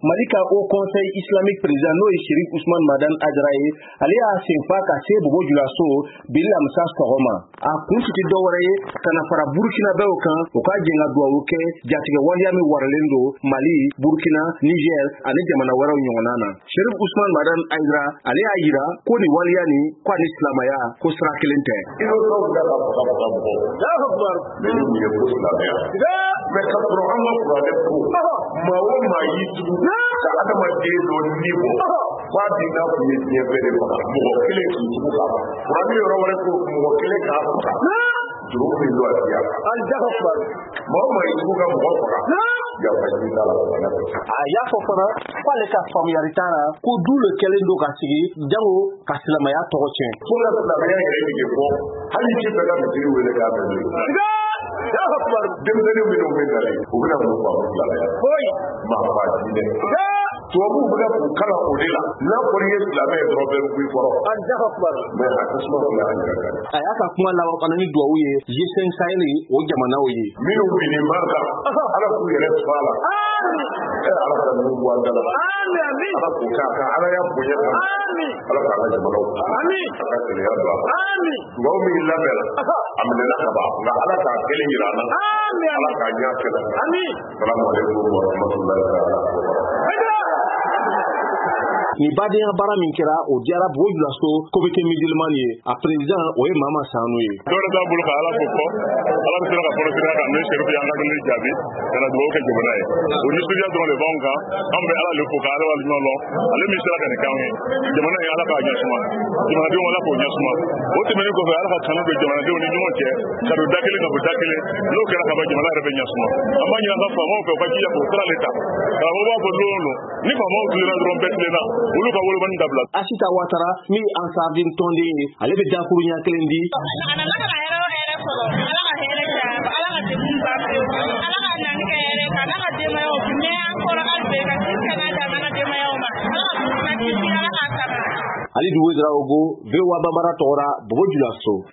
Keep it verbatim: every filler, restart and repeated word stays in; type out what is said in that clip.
Malika au Conseil islamique président no Chérif Ousmane Madan Adraye ale a senfa ka se bobo julaso bila msa sogoma a kunti dowre kana fara Burkina be o kan o ka jenga duwa ke jatige waliami warlendo Mali Burkina Niger ale jamana wara nyonana Chérif Ousmane Madan Adraye ale a yira ko ni waliani kwa ni islamaya ko sra kelente ino so da ba ba ba da akbar ni ni ko islamaya da me ka programa ko da ko ma wo ma yi tu ka adama de do ni bo wa di na ku ni ni be de ko mo kele ki ku ka wa ni ro wala ko mo kele ka ka duro ni lo ya al akbar ma ma yi ku ka mo ka ya fa ni da la a ya fo fara kwale ka familiarité na ko dule kelendo ka sigi jango ka islamaya to ko chen ko la islamaya ni ke ko hali ki be ka mi wele ka be ya akbar dem de mi no me dale o na mo ko islamaya hoy ma fa ni de to bu buga ko kala o de la na ko ni islamaya do be ku ko an ja akbar me akasma ko la anja ka aya ka kuma la ko ni do wuye je sen sayni o jamana wuye mi no bi ni maka ala ku yele fala ala ka mu wa dala amin ala ku ka ka ala ya bu ya amin ala ka la jamana amin ala ka ya do amin go mi la bela amna la ka ba na ala ka kele irana amin ala ka ya kele amin assalamu alaikum wa rahmatullahi wa barakatuh ni baden bara min kira o diara bo julaso comité musulman ye a président o ye mama sanu ye dole da bulu ka ala ko ko ala bi sera ka foro sera ka ne Chérif ya ngaka ni jabi kana do ke jumana ye o ni studio do le bonga ambe ala le ko ka ala wal no lo ale mi sera ka ne kan jumana ye ala ka nya suma jumana de wala ko nya suma o te meni ko fa ala ka tanu be jumana de ni nyumo ke ka do dakele ka do dakele lo ke ka ba jumana re be nya suma amma nya ga fa mo ko fa ki ya ko sera leta ka bo ba ko lo lo ni fa mo tu na dron bet le na ulu ka wolo ban dabla Asita Ouattara mi ansardin tonde ale be dakuru nya kelendi ana la ka ero ere ko ala ka here ka ala ka de mun ba ala ka nan ka ere ka ala ka de ma yo me an ko ra be ka tin kana da na de ma yo ma ala ka ti ala ka ka Ali Duwe Draogo Vewa Babara Tora Bobo Julaso